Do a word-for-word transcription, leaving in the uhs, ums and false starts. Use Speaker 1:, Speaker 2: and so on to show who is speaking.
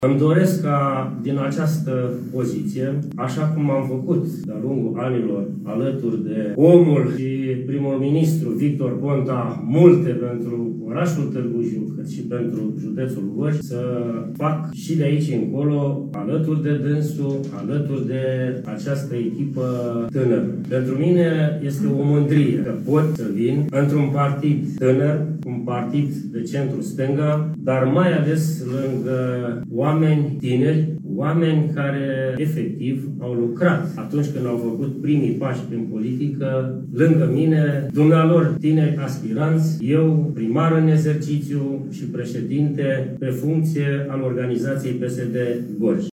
Speaker 1: Îmi doresc ca din această poziție, așa cum am făcut de-a lungul anilor alături de omul și primul ministru Victor Ponta multe pentru orașul Târgu Jiu, cât și pentru județul Gorj, să fac și de aici încolo, alături de dânsul, alături de această echipă tânără. Pentru mine este o mândrie că pot să vin într-un partid tânăr, un partid de centru-stânga, dar mai ales lângă oameni tineri, oameni care efectiv au lucrat atunci când au făcut primii pași în politică, lângă mine, dumnealor tineri aspiranți, eu primar în exercițiu și președinte pe funcție al organizației P S D Gorj.